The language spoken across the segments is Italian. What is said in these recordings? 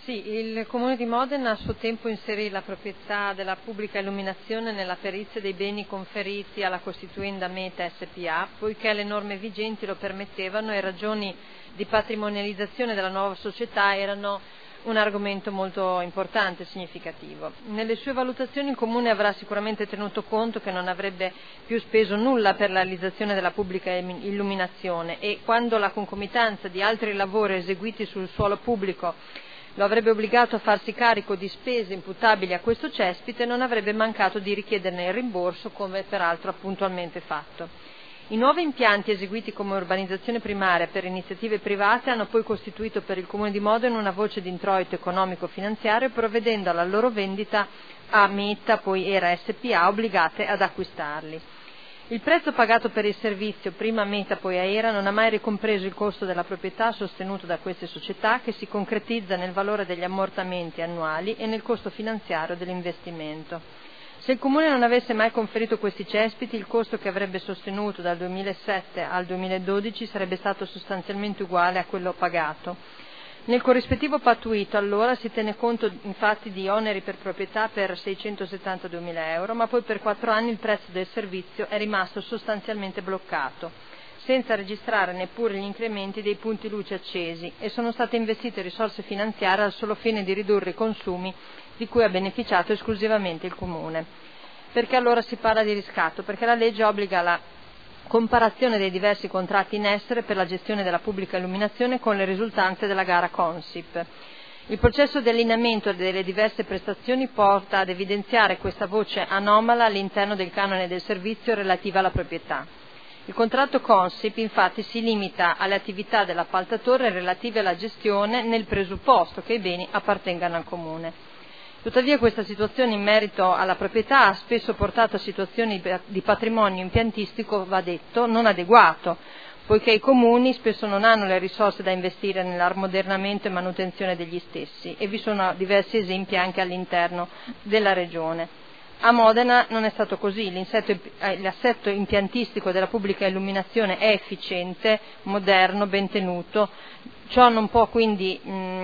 Sì, il Comune di Modena a suo tempo inserì la proprietà della pubblica illuminazione nella perizia dei beni conferiti alla costituenda Meta SpA, poiché le norme vigenti lo permettevano e ragioni di patrimonializzazione della nuova società erano un argomento molto importante e significativo. Nelle sue valutazioni il Comune avrà sicuramente tenuto conto che non avrebbe più speso nulla per la realizzazione della pubblica illuminazione e quando la concomitanza di altri lavori eseguiti sul suolo pubblico lo avrebbe obbligato a farsi carico di spese imputabili a questo cespite, non avrebbe mancato di richiederne il rimborso, come peraltro ha puntualmente fatto. I nuovi impianti eseguiti come urbanizzazione primaria per iniziative private hanno poi costituito per il Comune di Modena una voce di introito economico-finanziario, provvedendo alla loro vendita a Meta, poi Era SpA, obbligate ad acquistarli. Il prezzo pagato per il servizio, prima Meta poi Aera, non ha mai ricompreso il costo della proprietà sostenuto da queste società, che si concretizza nel valore degli ammortamenti annuali e nel costo finanziario dell'investimento. Se il Comune non avesse mai conferito questi cespiti, il costo che avrebbe sostenuto dal 2007 al 2012 sarebbe stato sostanzialmente uguale a quello pagato. Nel corrispettivo pattuito allora si tenne conto infatti di oneri per proprietà per 672.000 euro, ma poi per 4 anni il prezzo del servizio è rimasto sostanzialmente bloccato, senza registrare neppure gli incrementi dei punti luce accesi, e sono state investite risorse finanziarie al solo fine di ridurre i consumi di cui ha beneficiato esclusivamente il Comune. Perché allora si parla di riscatto? Perché la legge obbliga la comparazione dei diversi contratti in essere per la gestione della pubblica illuminazione con le risultanze della gara Consip. Il processo di allineamento delle diverse prestazioni porta ad evidenziare questa voce anomala all'interno del canone del servizio relativa alla proprietà. Il contratto Consip infatti si limita alle attività dell'appaltatore relative alla gestione nel presupposto che i beni appartengano al Comune. Tuttavia questa situazione in merito alla proprietà ha spesso portato a situazioni di patrimonio impiantistico, va detto, non adeguato, poiché i comuni spesso non hanno le risorse da investire nell'ammodernamento e manutenzione degli stessi, e vi sono diversi esempi anche all'interno della Regione. A Modena non è stato così, l'assetto impiantistico della pubblica illuminazione è efficiente, moderno, ben tenuto. Ciò non può quindi,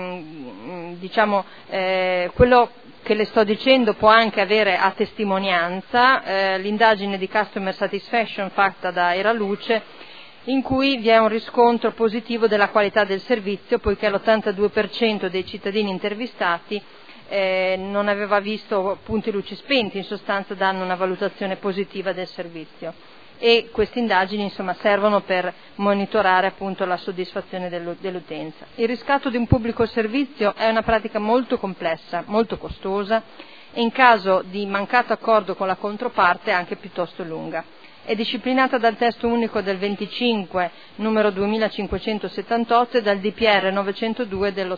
quello che le sto dicendo può anche avere a testimonianza l'indagine di Customer Satisfaction fatta da Era Luce, in cui vi è un riscontro positivo della qualità del servizio, poiché l'82% dei cittadini intervistati non aveva visto punti luci spenti, in sostanza danno una valutazione positiva del servizio, e queste indagini insomma servono per monitorare appunto la soddisfazione dell'utenza. Il riscatto di un pubblico servizio è una pratica molto complessa, molto costosa e in caso di mancato accordo con la controparte anche piuttosto lunga. È disciplinata dal testo unico del 25 numero 2578 e dal DPR 902 del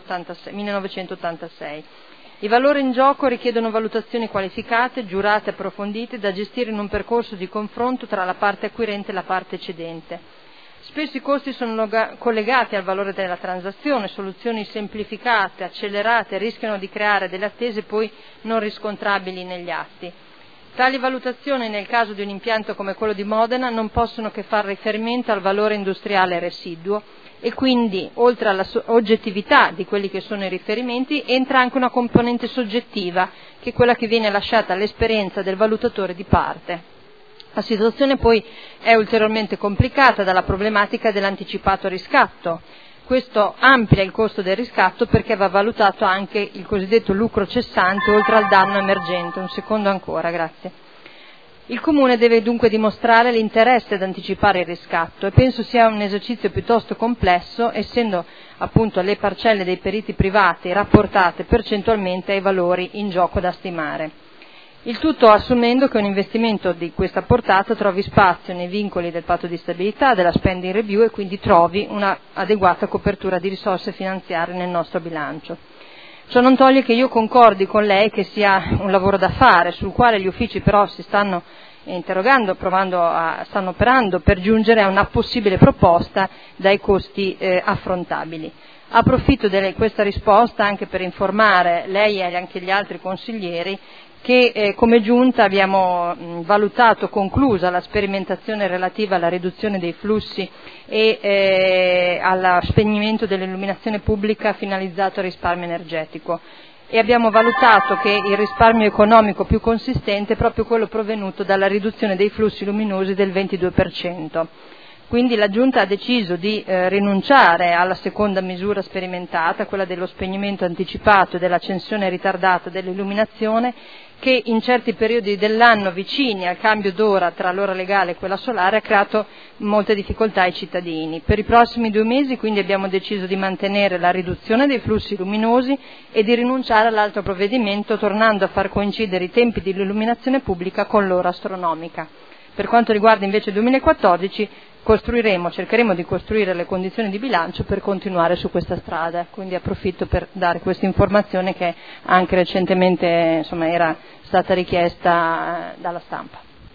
1986. I valori in gioco richiedono valutazioni qualificate, giurate e approfondite da gestire in un percorso di confronto tra la parte acquirente e la parte cedente. Spesso i costi sono collegati al valore della transazione, soluzioni semplificate, accelerate, rischiano di creare delle attese poi non riscontrabili negli atti. Tali valutazioni nel caso di un impianto come quello di Modena non possono che far riferimento al valore industriale residuo, e quindi, oltre alla oggettività di quelli che sono i riferimenti, entra anche una componente soggettiva, che è quella che viene lasciata all'esperienza del valutatore di parte. La situazione poi è ulteriormente complicata dalla problematica dell'anticipato riscatto. Questo amplia il costo del riscatto perché va valutato anche il cosiddetto lucro cessante oltre al danno emergente. Un secondo ancora, grazie. Il Comune deve dunque dimostrare l'interesse ad anticipare il riscatto, e penso sia un esercizio piuttosto complesso, essendo appunto le parcelle dei periti privati rapportate percentualmente ai valori in gioco da stimare. Il tutto assumendo che un investimento di questa portata trovi spazio nei vincoli del patto di stabilità, della spending review, e quindi trovi una adeguata copertura di risorse finanziarie nel nostro bilancio. Ciò non toglie che io concordi con lei che sia un lavoro da fare, sul quale gli uffici però si stanno interrogando, stanno operando per giungere a una possibile proposta dai costi affrontabili. Approfitto di questa risposta anche per informare lei e anche gli altri consiglieri che come Giunta abbiamo valutato conclusa la sperimentazione relativa alla riduzione dei flussi e allo spegnimento dell'illuminazione pubblica finalizzato al risparmio energetico, e abbiamo valutato che il risparmio economico più consistente è proprio quello provenuto dalla riduzione dei flussi luminosi del 22%. Quindi la Giunta ha deciso di rinunciare alla seconda misura sperimentata, quella dello spegnimento anticipato e dell'accensione ritardata dell'illuminazione, che in certi periodi dell'anno vicini al cambio d'ora tra l'ora legale e quella solare ha creato molte difficoltà ai cittadini. Per i prossimi 2 mesi quindi abbiamo deciso di mantenere la riduzione dei flussi luminosi e di rinunciare all'altro provvedimento, tornando a far coincidere i tempi dell'illuminazione pubblica con l'ora astronomica. Per quanto riguarda invece il 2014 cercheremo di costruire le condizioni di bilancio per continuare su questa strada, quindi approfitto per dare questa informazione che anche recentemente era stata richiesta dalla stampa.